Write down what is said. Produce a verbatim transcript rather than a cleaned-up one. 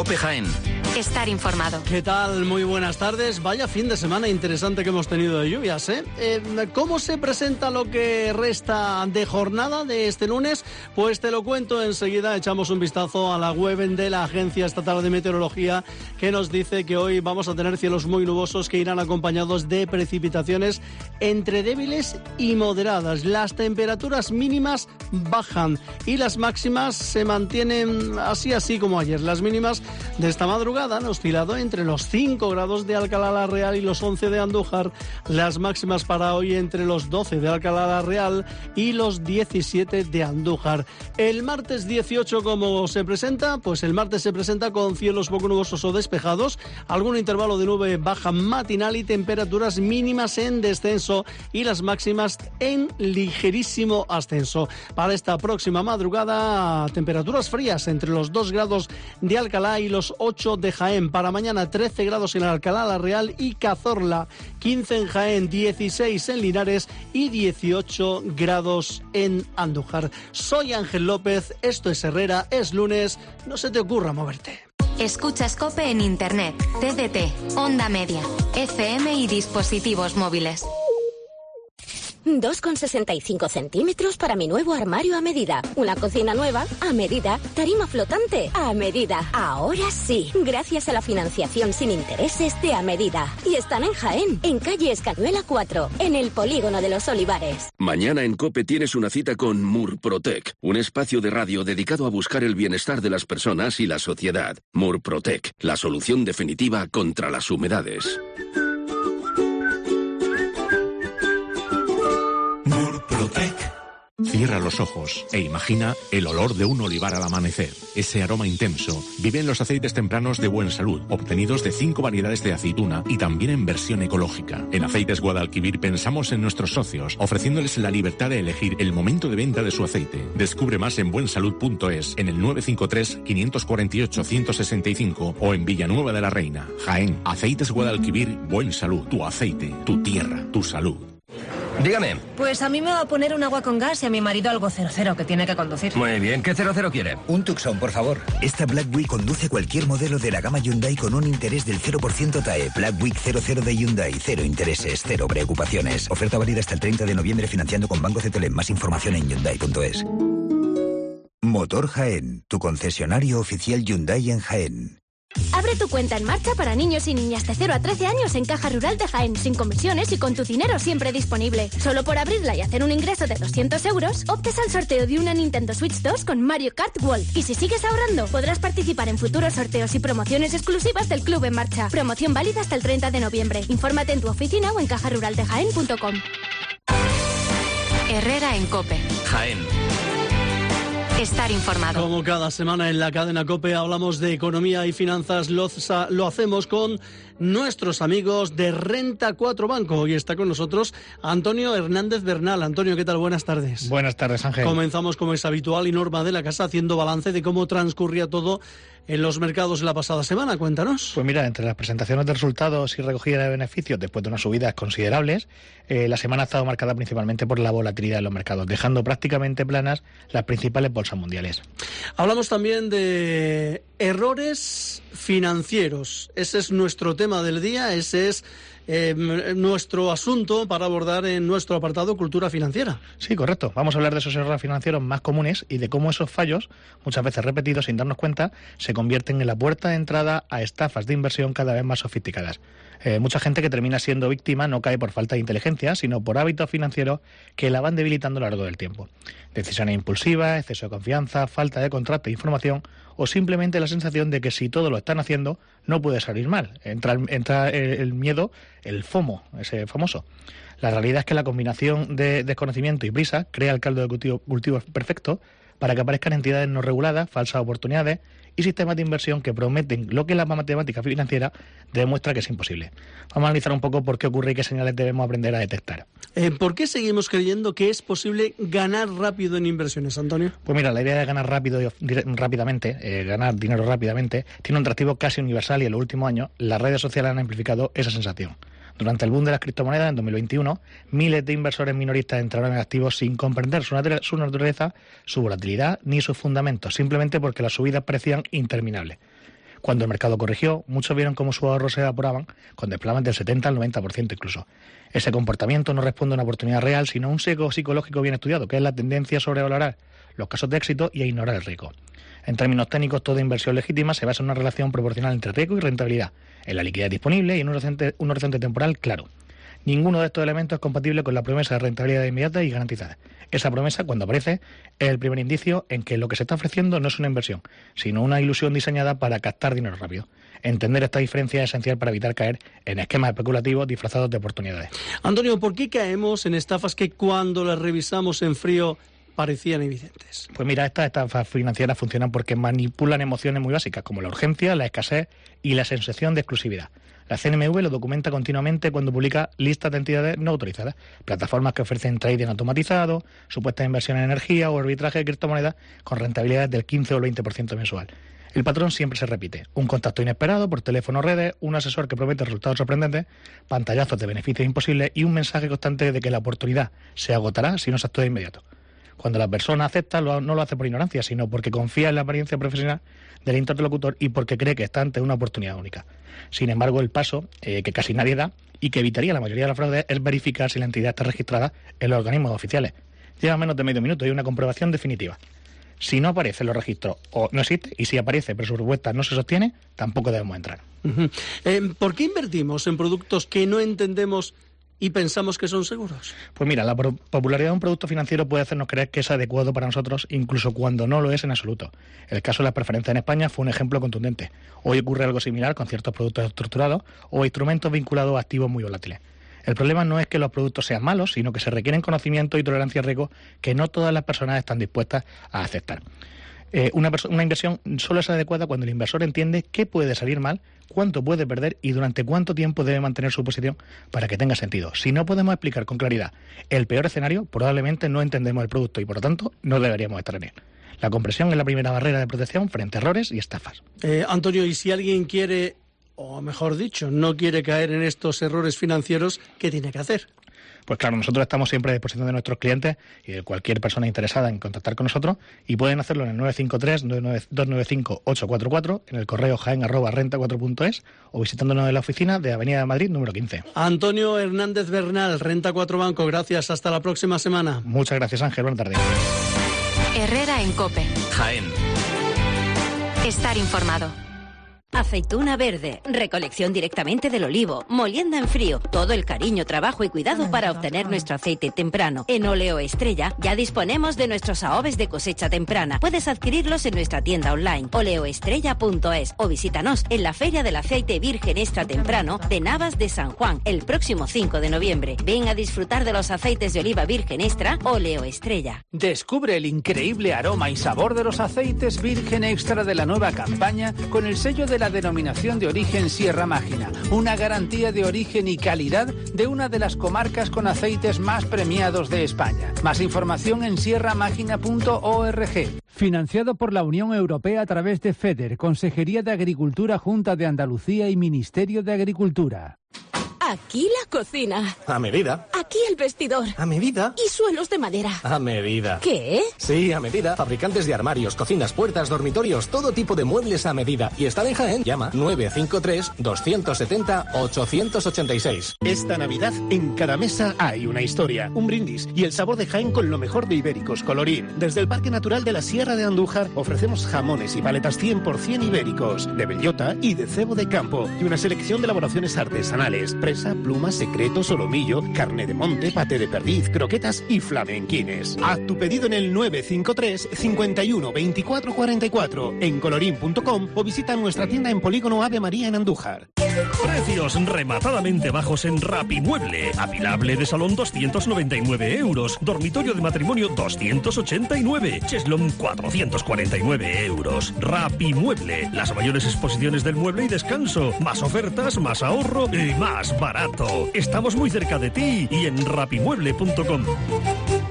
COPE Jaén. Estar informado. ¿Qué tal? Muy buenas tardes. Vaya fin de semana interesante que hemos tenido de lluvias, ¿eh? eh ¿Cómo se presenta lo que resta de jornada de este lunes? Pues te lo cuento enseguida. Echamos un vistazo a la web de la Agencia Estatal de Meteorología, que nos dice que hoy vamos a tener cielos muy nubosos que irán acompañados de precipitaciones entre débiles y moderadas. Las temperaturas mínimas bajan y las máximas se mantienen así así como ayer. Las mínimas de esta madrugada han oscilado entre los cinco grados de Alcalá la Real y los once de Andújar. Las máximas para hoy entre los doce de Alcalá la Real y los diecisiete de Andújar. El martes dieciocho, ¿cómo se presenta? Pues el martes se presenta con cielos poco nubosos o despejados, algún intervalo de nube baja matinal y temperaturas mínimas en descenso y las máximas en ligerísimo ascenso. Para esta próxima madrugada, temperaturas frías entre los dos grados de Alcalá y los ocho de Jaén. Para mañana trece grados en Alcalá la Real y Cazorla, quince en Jaén, dieciséis en Linares y dieciocho grados en Andújar. Soy Ángel López, esto es Herrera, es lunes, no se te ocurra moverte. Escuchas COPE en Internet, C D T, Onda Media, F M y dispositivos móviles. dos con sesenta y cinco centímetros para mi nuevo armario a medida. Una cocina nueva a medida. Tarima flotante a medida. Ahora sí, gracias a la financiación sin intereses de A Medida. Y están en Jaén, en calle Escanuela cuatro, en el Polígono de los Olivares. Mañana en COPE tienes una cita con Murprotec, un espacio de radio dedicado a buscar el bienestar de las personas y la sociedad. Murprotec, la solución definitiva contra las humedades. Cierra los ojos e imagina el olor de un olivar al amanecer. Ese aroma intenso vive en los aceites tempranos de Buen Salud, obtenidos de cinco variedades de aceituna y también en versión ecológica. En Aceites Guadalquivir pensamos en nuestros socios, ofreciéndoles la libertad de elegir el momento de venta de su aceite. Descubre más en buensalud punto es, en el nueve cinco tres, cinco cuatro ocho, uno seis cinco o en Villanueva de la Reina. Jaén, Aceites Guadalquivir, Buen Salud. Tu aceite, tu tierra, tu salud. Dígame. Pues a mí me va a poner un agua con gas y a mi marido algo cero cero que tiene que conducir. Muy bien, ¿qué cero cero quiere? Un Tucson, por favor. Esta Black Week conduce cualquier modelo de la gama Hyundai con un interés del cero por ciento T A E. Black Week cero cero de Hyundai, cero intereses, cero preocupaciones. Oferta válida hasta el treinta de noviembre financiando con Banco Cetelem. Más información en hyundai punto es. Motor Jaén, tu concesionario oficial Hyundai en Jaén. Abre tu cuenta en marcha para niños y niñas de cero a trece años en Caja Rural de Jaén, sin comisiones y con tu dinero siempre disponible. Solo por abrirla y hacer un ingreso de doscientos euros, optes al sorteo de una Nintendo Switch dos con Mario Kart World. Y si sigues ahorrando, podrás participar en futuros sorteos y promociones exclusivas del Club en Marcha. Promoción válida hasta el treinta de noviembre. Infórmate en tu oficina o en caja rural de jaén punto com. Herrera en COPE. Jaén. Estar informado. Como cada semana en la cadena COPE hablamos de economía y finanzas, lo, lo hacemos con nuestros amigos de Renta cuatro Banco. Hoy está con nosotros Antonio Hernández Bernal. Antonio, ¿qué tal? Buenas tardes. Buenas tardes, Ángel. Comenzamos, como es habitual y norma de la casa, haciendo balance de cómo transcurría todo en los mercados la pasada semana. Cuéntanos. Pues mira, entre las presentaciones de resultados y recogida de beneficios después de unas subidas considerables, eh, la semana ha estado marcada principalmente por la volatilidad de los mercados, dejando prácticamente planas las principales bolsas mundiales. Hablamos también de errores financieros. Ese es nuestro tema del día, ese es eh, nuestro asunto para abordar en nuestro apartado Cultura Financiera. Sí, correcto. Vamos a hablar de esos errores financieros más comunes y de cómo esos fallos, muchas veces repetidos sin darnos cuenta, se convierten en la puerta de entrada a estafas de inversión cada vez más sofisticadas. Eh, mucha gente que termina siendo víctima no cae por falta de inteligencia, sino por hábitos financieros que la van debilitando a lo largo del tiempo. Decisiones impulsivas, exceso de confianza, falta de contrato e información, o simplemente la sensación de que si todo lo están haciendo, no puede salir mal. Entra, entra el miedo, el FOMO, ese famoso. La realidad es que la combinación de desconocimiento y prisa crea el caldo de cultivo, cultivo perfecto para que aparezcan entidades no reguladas, falsas oportunidades y sistemas de inversión que prometen lo que la matemática financiera demuestra que es imposible. Vamos a analizar un poco por qué ocurre y qué señales debemos aprender a detectar. Eh, ¿Por qué seguimos creyendo que es posible ganar rápido en inversiones, Antonio? Pues mira, la idea de ganar rápido y rápidamente, eh, ganar dinero rápidamente, tiene un atractivo casi universal y en los últimos años las redes sociales han amplificado esa sensación. Durante el boom de las criptomonedas en dos mil veintiuno, miles de inversores minoristas entraron en activos sin comprender su, natura- su naturaleza, su volatilidad ni sus fundamentos, simplemente porque las subidas parecían interminables. Cuando el mercado corrigió, muchos vieron cómo sus ahorros se evaporaban con desplomes del setenta al noventa por ciento incluso. Ese comportamiento no responde a una oportunidad real, sino a un sesgo psicológico bien estudiado, que es la tendencia a sobrevalorar los casos de éxito y a ignorar el riesgo. En términos técnicos, toda inversión legítima se basa en una relación proporcional entre riesgo y rentabilidad, en la liquidez disponible y en un horizonte, un horizonte temporal claro. Ninguno de estos elementos es compatible con la promesa de rentabilidad inmediata y garantizada. Esa promesa, cuando aparece, es el primer indicio en que lo que se está ofreciendo no es una inversión, sino una ilusión diseñada para captar dinero rápido. Entender esta diferencia es esencial para evitar caer en esquemas especulativos disfrazados de oportunidades. Antonio, ¿por qué caemos en estafas que cuando las revisamos en frío parecían evidentes? Pues mira, estas estafas financieras funcionan porque manipulan emociones muy básicas, como la urgencia, la escasez y la sensación de exclusividad. La C N M V lo documenta continuamente cuando publica listas de entidades no autorizadas, plataformas que ofrecen trading automatizado, supuestas inversiones en energía o arbitraje de criptomonedas con rentabilidades del quince o el veinte por ciento mensual. El patrón siempre se repite: un contacto inesperado por teléfono o redes, un asesor que promete resultados sorprendentes, pantallazos de beneficios imposibles y un mensaje constante de que la oportunidad se agotará si no se actúa de inmediato. Cuando la persona acepta, no lo hace por ignorancia, sino porque confía en la apariencia profesional del interlocutor y porque cree que está ante una oportunidad única. Sin embargo, el paso eh, que casi nadie da y que evitaría la mayoría de las fraudes es verificar si la entidad está registrada en los organismos oficiales. Lleva menos de medio minuto y una comprobación definitiva. Si no aparece en los registros o no existe, y si aparece pero su propuesta no se sostiene, tampoco debemos entrar. Uh-huh. Eh, ¿Por qué invertimos en productos que no entendemos y pensamos que son seguros? Pues mira, la popularidad de un producto financiero puede hacernos creer que es adecuado para nosotros, incluso cuando no lo es en absoluto. El caso de las preferencias en España fue un ejemplo contundente. Hoy ocurre algo similar con ciertos productos estructurados o instrumentos vinculados a activos muy volátiles. El problema no es que los productos sean malos, sino que se requieren conocimiento y tolerancia al riesgo que no todas las personas están dispuestas a aceptar. Eh, una, una inversión solo es adecuada cuando el inversor entiende qué puede salir mal, cuánto puede perder y durante cuánto tiempo debe mantener su posición para que tenga sentido. Si no podemos explicar con claridad el peor escenario, probablemente no entendemos el producto y por lo tanto no deberíamos estar en él. La comprensión es la primera barrera de protección frente a errores y estafas. Eh, Antonio, ¿y si alguien quiere, o mejor dicho, no quiere caer en estos errores financieros, qué tiene que hacer? Pues claro, nosotros estamos siempre a disposición de nuestros clientes y de cualquier persona interesada en contactar con nosotros y pueden hacerlo en el nueve cinco tres, dos nueve cinco, ocho cuatro cuatro, en el correo jaén arroba renta cuatro punto es o visitándonos en la oficina de Avenida de Madrid número quince. Antonio Hernández Bernal, Renta cuatro Banco, gracias, hasta la próxima semana. Muchas gracias, Ángel, buenas tardes. Herrera en COPE. Jaén. Estar informado. Aceituna verde, recolección directamente del olivo, molienda en frío, todo el cariño, trabajo y cuidado para obtener nuestro aceite temprano. En Oleo Estrella ya disponemos de nuestros aoves de cosecha temprana. Puedes adquirirlos en nuestra tienda online oleoestrella punto es o visítanos en la Feria del Aceite Virgen Extra Temprano de Navas de San Juan el próximo cinco de noviembre. Ven a disfrutar de los aceites de oliva virgen extra Oleo Estrella. Descubre el increíble aroma y sabor de los aceites virgen extra de la nueva campaña con el sello de la denominación de origen Sierra Mágina, una garantía de origen y calidad de una de las comarcas con aceites más premiados de España. Más información en sierra mágina punto org. Financiado por la Unión Europea a través de FEDER, Consejería de Agricultura, Junta de Andalucía y Ministerio de Agricultura. Aquí la cocina. A medida. Aquí el vestidor. A medida. Y suelos de madera. A medida. ¿Qué? Sí, a medida. Fabricantes de armarios, cocinas, puertas, dormitorios, todo tipo de muebles a medida. Y están en Jaén. Llama nueve cinco tres, dos siete cero, ocho ocho seis. Esta Navidad en cada mesa hay una historia, un brindis y el sabor de Jaén con lo mejor de ibéricos. Colorín. Desde el Parque Natural de la Sierra de Andújar ofrecemos jamones y paletas cien por ciento ibéricos, de bellota y de cebo de campo y una selección de elaboraciones artesanales. Pluma, secreto, solomillo, carne de monte, paté de perdiz, croquetas y flamenquines. Haz tu pedido en el nueve cinco tres, cincuenta y uno, veinticuatro cuarenta y cuatro en colorín punto com o visita nuestra tienda en Polígono Ave María en Andújar. Precios rematadamente bajos en Rapimueble. Apilable de salón doscientos noventa y nueve euros. Dormitorio de matrimonio doscientos ochenta y nueve. Cheslón cuatrocientos cuarenta y nueve euros. Rapimueble. Las mayores exposiciones del mueble y descanso. Más ofertas, más ahorro y más barato. Estamos muy cerca de ti y en rapimueble punto com.